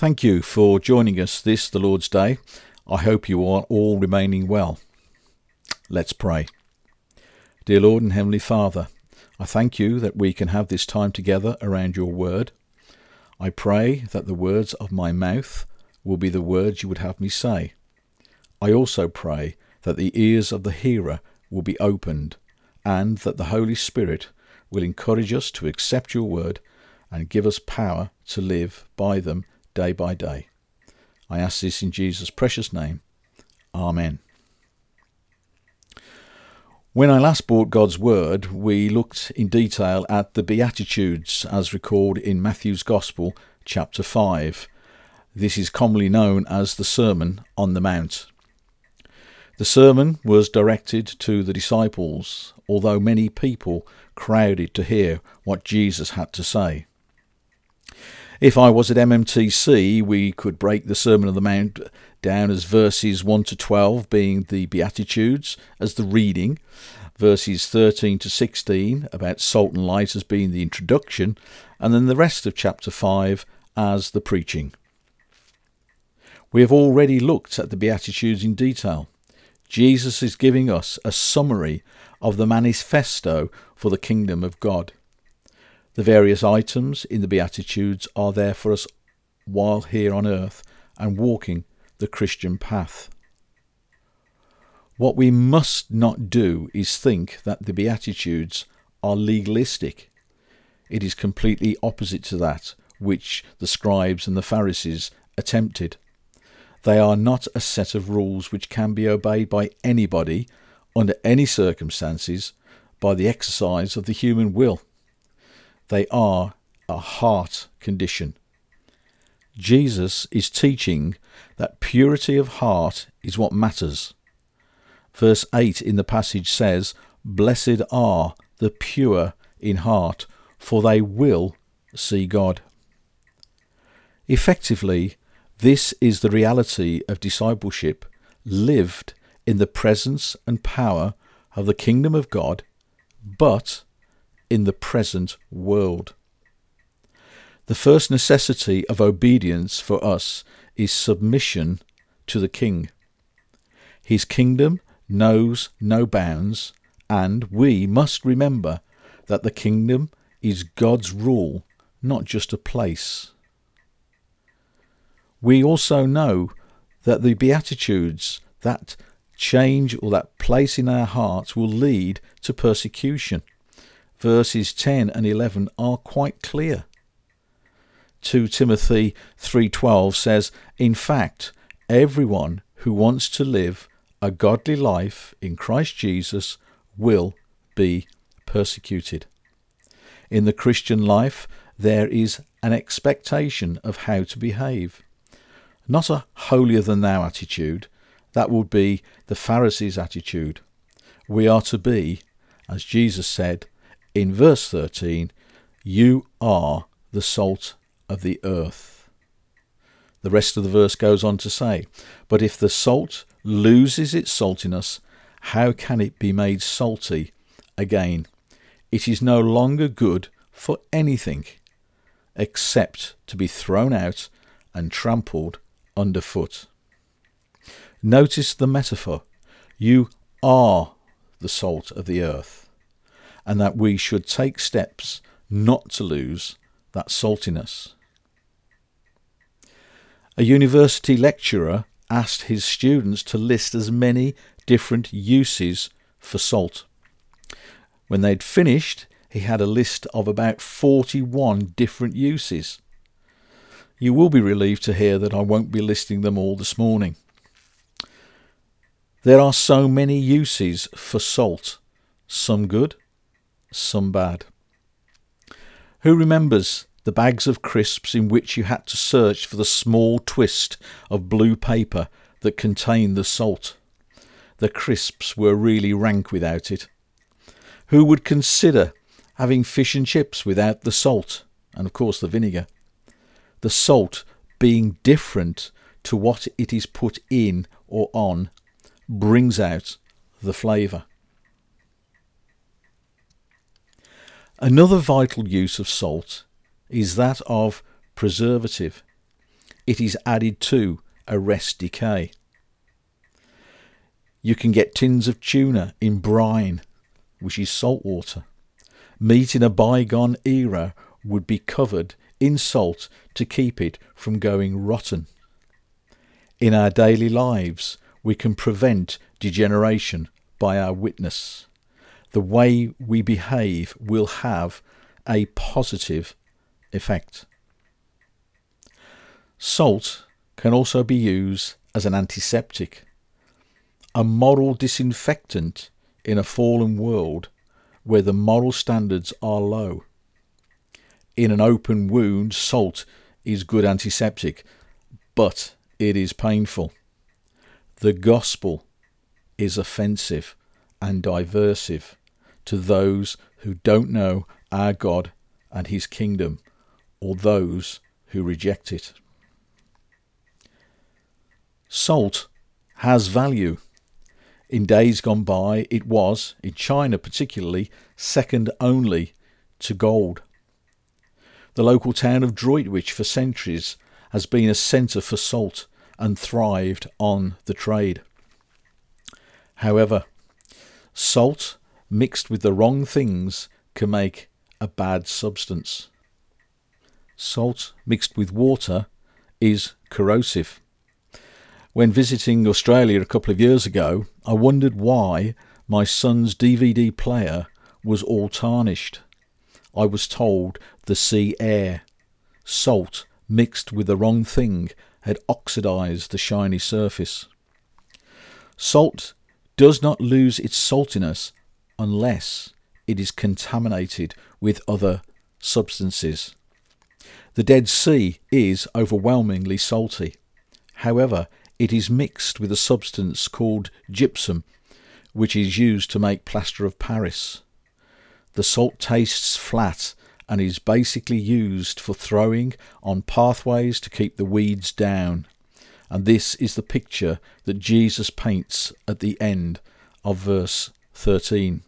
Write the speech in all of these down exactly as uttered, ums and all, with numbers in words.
Thank you for joining us this, the Lord's Day. I hope you are all remaining well. Let's pray. Dear Lord and Heavenly Father, I thank you that we can have this time together around your word. I pray that the words of my mouth will be the words you would have me say. I also pray that the ears of the hearer will be opened and that the Holy Spirit will encourage us to accept your word and give us power to live by them day by day. I ask this in Jesus' precious name. Amen. When I last brought God's word, we looked in detail at the Beatitudes as recorded in Matthew's Gospel, chapter five. This is commonly known as the Sermon on the Mount. The sermon was directed to the disciples, although many people crowded to hear what Jesus had to say. If I was at M M T C, we could break the Sermon on the Mount down as verses one to twelve being the Beatitudes as the reading, verses thirteen to sixteen about salt and light as being the introduction, and then the rest of chapter five as the preaching. We have already looked at the Beatitudes in detail. Jesus is giving us a summary of the manifesto for the kingdom of God. The various items in the Beatitudes are there for us while here on earth and walking the Christian path. What we must not do is think that the Beatitudes are legalistic. It is completely opposite to that which the scribes and the Pharisees attempted. They are not a set of rules which can be obeyed by anybody under any circumstances by the exercise of the human will. They are a heart condition. Jesus is teaching that purity of heart is what matters. Verse eight in the passage says, "Blessed are the pure in heart, for they will see God." Effectively, this is the reality of discipleship lived in the presence and power of the kingdom of God, but in the present world. The first necessity of obedience for us is submission to the King. His kingdom knows no bounds, and we must remember that the kingdom is God's rule, not just a place. We also know that the Beatitudes, that change or that place in our hearts, will lead to persecution. Verses ten and eleven are quite clear. Second Timothy three twelve says, "In fact, everyone who wants to live a godly life in Christ Jesus will be persecuted." In the Christian life, there is an expectation of how to behave. Not a holier-than-thou attitude. That would be the Pharisees' attitude. We are to be, as Jesus said in verse thirteen, "You are the salt of the earth." The rest of the verse goes on to say, "But if the salt loses its saltiness, how can it be made salty again? It is no longer good for anything except to be thrown out and trampled underfoot." Notice the metaphor. You are the salt of the earth, and that we should take steps not to lose that saltiness. A university lecturer asked his students to list as many different uses for salt. When they'd finished, he had a list of about forty-one different uses. You will be relieved to hear that I won't be listing them all this morning. There are so many uses for salt, some good, some bad. Who remembers the bags of crisps in which you had to search for the small twist of blue paper that contained the salt? The crisps were really rank without it. Who would consider having fish and chips without the salt and, of course, the vinegar? The salt being different to what it is put in or on brings out the flavour. Another vital use of salt is that of preservative. it is added to arrest decay. You can get tins of tuna in brine, which is salt water. Meat in a bygone era would be covered in salt to keep it from going rotten. In our daily lives, we can prevent degeneration by our witness. The way we behave will have a positive effect. Salt can also be used as an antiseptic, a moral disinfectant in a fallen world where the moral standards are low. In an open wound, salt is good antiseptic, but it is painful. The gospel is offensive and diversive to those who don't know our God and his kingdom, or those who reject it. Salt has value. In days gone by, it was, in China particularly, second only to gold. The local town of Droitwich for centuries has been a centre for salt and thrived on the trade. However, salt mixed with the wrong things can make a bad substance. Salt mixed with water is corrosive. When visiting Australia a couple of years ago, I wondered why my son's D V D player was all tarnished. I was told the sea air, salt mixed with the wrong thing, had oxidized the shiny surface. Salt does not lose its saltiness unless it is contaminated with other substances. The Dead Sea is overwhelmingly salty. However, it is mixed with a substance called gypsum, which is used to make plaster of Paris. The salt tastes flat and is basically used for throwing on pathways to keep the weeds down. And this is the picture that Jesus paints at the end of verse thirteen.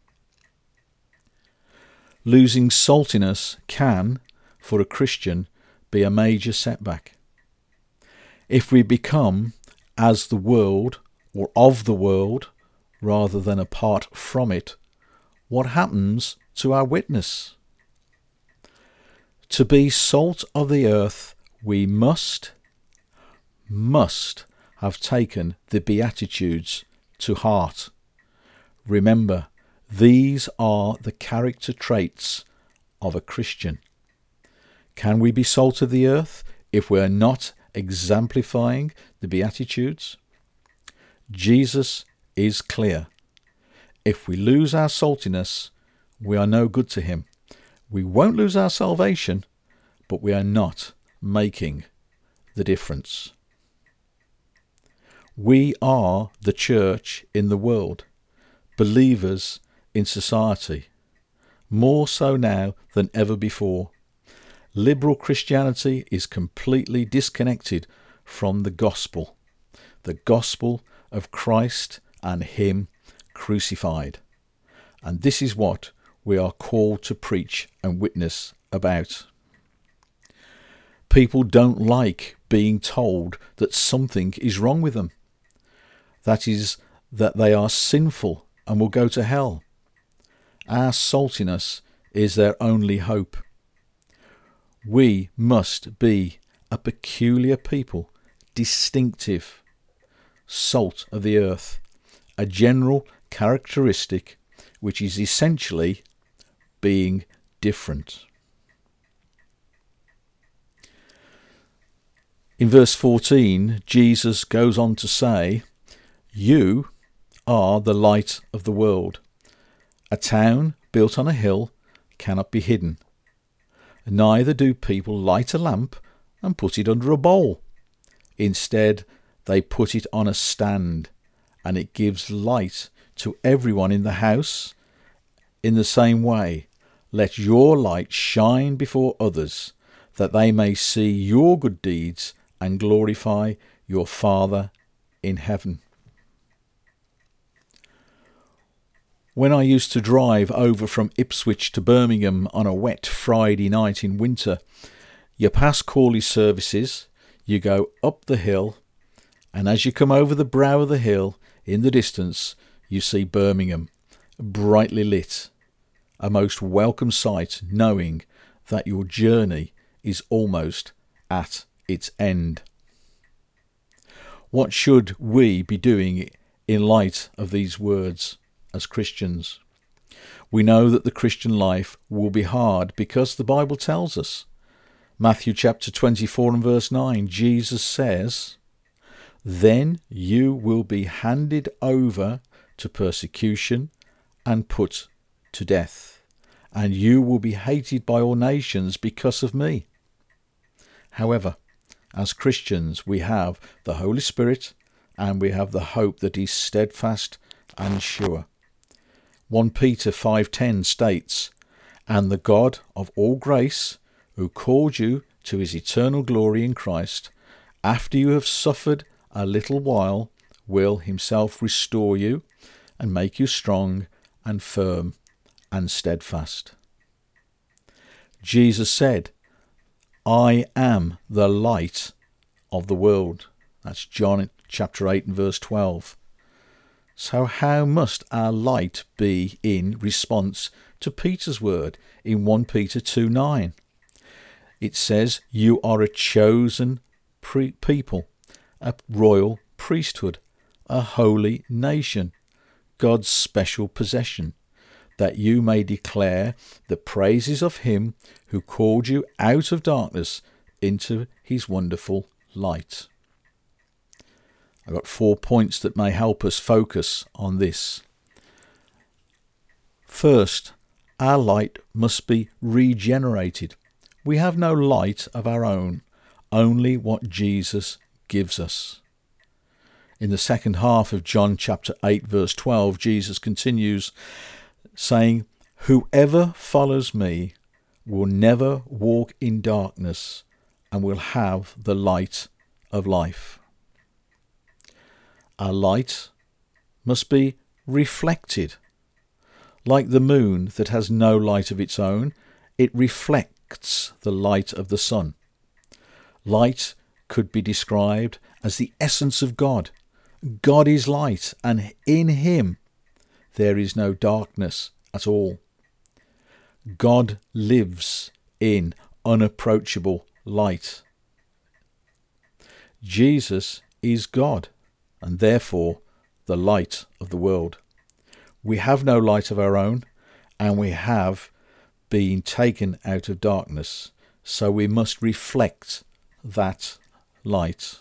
Losing saltiness can, for a Christian, be a major setback. If we become as the world, or of the world, rather than apart from it, what happens to our witness? To be salt of the earth, we must, must have taken the Beatitudes to heart. Remember, these are the character traits of a Christian. Can we be salt of the earth if we are not exemplifying the Beatitudes? Jesus is clear. If we lose our saltiness, we are no good to him. We won't lose our salvation, but we are not making the difference. We are the church in the world, believers in society, more so now than ever before. Liberal Christianity is completely disconnected from the gospel, the gospel of Christ and him crucified. And this is what we are called to preach and witness about. People don't like being told that something is wrong with them. That is, that they are sinful and will go to hell. Our saltiness is their only hope. We must be a peculiar people, distinctive, salt of the earth, a general characteristic which is essentially being different. In verse fourteen, Jesus goes on to say, "You are the light of the world. A town built on a hill cannot be hidden. Neither do people light a lamp and put it under a bowl. Instead, they put it on a stand, and it gives light to everyone in the house. In the same way, let your light shine before others, that they may see your good deeds and glorify your Father in heaven." When I used to drive over from Ipswich to Birmingham on a wet Friday night in winter, you pass Cawley services, You go up the hill, and as you come over the brow of the hill, in the distance, you see Birmingham, brightly lit, a most welcome sight, knowing that your journey is almost at its end. What should we be doing in light of these words as Christians? We know that the Christian life will be hard because the Bible tells us. Matthew chapter twenty-four and verse nine, Jesus says, "Then you will be handed over to persecution and put to death, and you will be hated by all nations because of me." However, as Christians, we have the Holy Spirit and we have the hope that is steadfast and sure. First Peter five ten states, "And the God of all grace, who called you to his eternal glory in Christ, after you have suffered a little while, will himself restore you and make you strong and firm and steadfast." Jesus said, "I am the light of the world." That's John chapter eight and verse twelve. So how must our light be in response to Peter's word in First Peter two nine? It says, "You are a chosen pre- people, a royal priesthood, a holy nation, God's special possession, that you may declare the praises of him who called you out of darkness into his wonderful light." I've got four points that may help us focus on this. First, our light must be regenerated. We have no light of our own, only what Jesus gives us. In the second half of John chapter eight verse twelve, Jesus continues saying, "Whoever follows me will never walk in darkness and will have the light of life." Our light must be reflected. Like the moon that has no light of its own, it reflects the light of the sun. Light could be described as the essence of God. God is light, and in him there is no darkness at all. God lives in unapproachable light. Jesus is God, and therefore the light of the world. We have no light of our own, and we have been taken out of darkness, so we must reflect that light.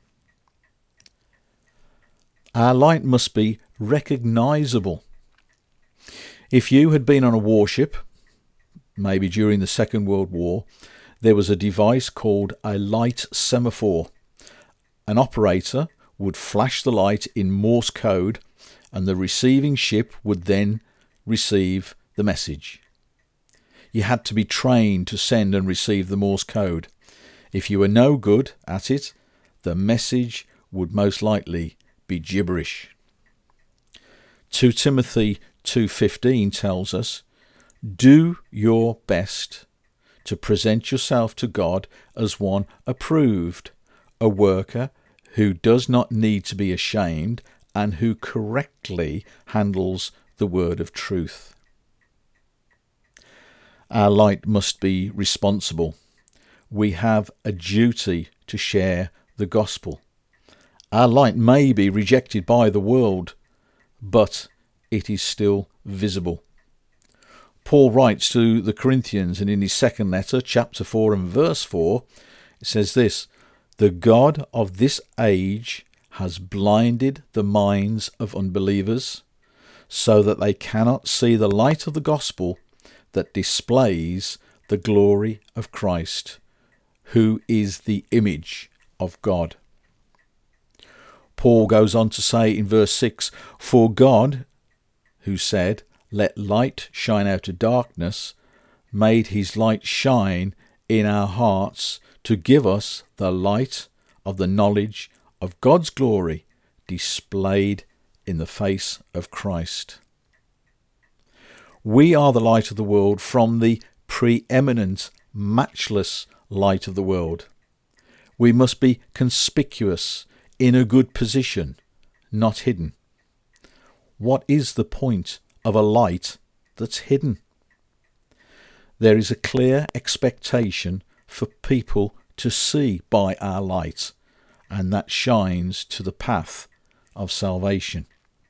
Our light must be recognizable. If you had been on a warship, maybe during the Second World War, there was a device called a light semaphore. An operator would flash the light in Morse code, and the receiving ship would then receive the message. You had to be trained to send and receive the Morse code. If you were no good at it, the message would most likely be gibberish. Second Timothy two fifteen tells us, "Do your best to present yourself to God as one approved, a worker who does not need to be ashamed and who correctly handles the word of truth." Our light must be responsible. We have a duty to share the gospel. Our light may be rejected by the world, but it is still visible. Paul writes to the Corinthians, and in his second letter, chapter four and verse four, it says this, "The God of this age has blinded the minds of unbelievers, so that they cannot see the light of the gospel that displays the glory of Christ, who is the image of God." Paul goes on to say in verse six, "For God, who said, 'Let light shine out of darkness,' made his light shine in our hearts to give us the light of the knowledge of God's glory displayed in the face of Christ." We are the light of the world from the preeminent, matchless light of the world. We must be conspicuous, in a good position, not hidden. What is the point of a light that's hidden? There is a clear expectation for people to see by our light, and that shines to the path of salvation.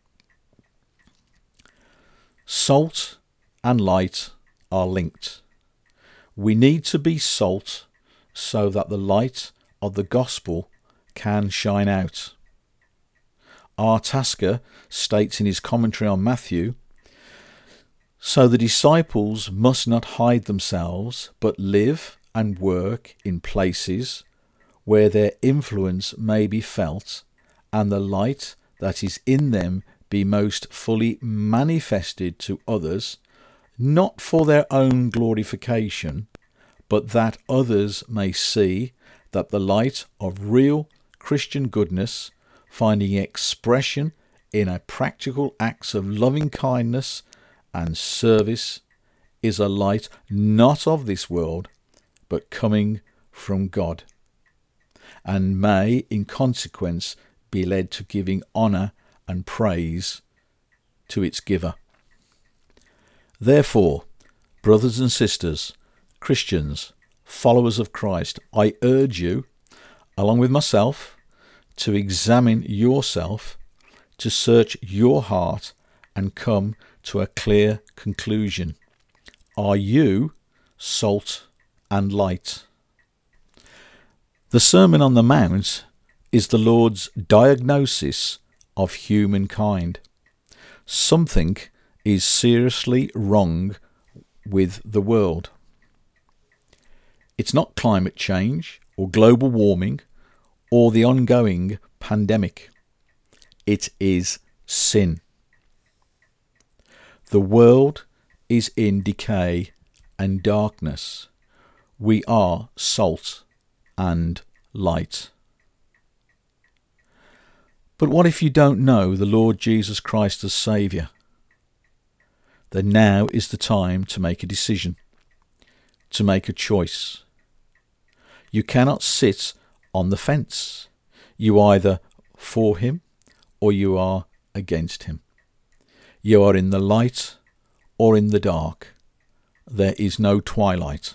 Salt and light are linked. We need to be salt so that the light of the gospel can shine out. R. Tasker states in his commentary on Matthew, "So the disciples must not hide themselves, but live and work in places where their influence may be felt, and the light that is in them be most fully manifested to others, not for their own glorification, but that others may see that the light of real Christian goodness, finding expression in a practical acts of loving kindness and service, is a light not of this world, but coming from God, and may in consequence be led to giving honour and praise to its giver." Therefore, brothers and sisters, Christians, followers of Christ, I urge you, along with myself, to examine yourself, to search your heart and come to a clear conclusion. Are you salt and light? The Sermon on the Mount is the Lord's diagnosis of humankind. Something is seriously wrong with the world. It's not climate change or global warming or the ongoing pandemic. It is sin. The world is in decay and darkness. We are salt and light. But what if you don't know the Lord Jesus Christ as Saviour? Then now is the time to make a decision, to make a choice. You cannot sit on the fence. You are either for him or you are against him. You are in the light or in the dark. There is no twilight.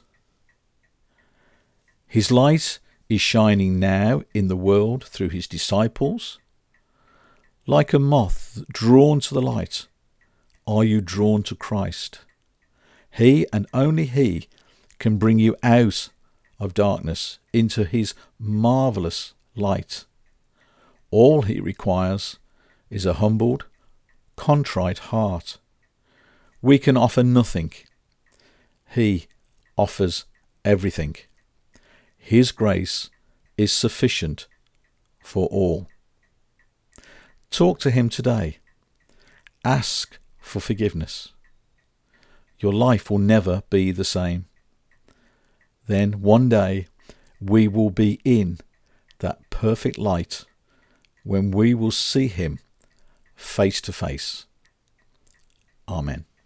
His light is shining now in the world through his disciples. Like a moth drawn to the light, are you drawn to Christ? He and only he can bring you out of darkness into his marvellous light. All he requires is a humbled, contrite heart. We can offer nothing. He offers everything. His grace is sufficient for all. Talk to him today. Ask for forgiveness. Your life will never be the same. Then one day we will be in that perfect light when we will see him face to face. Amen.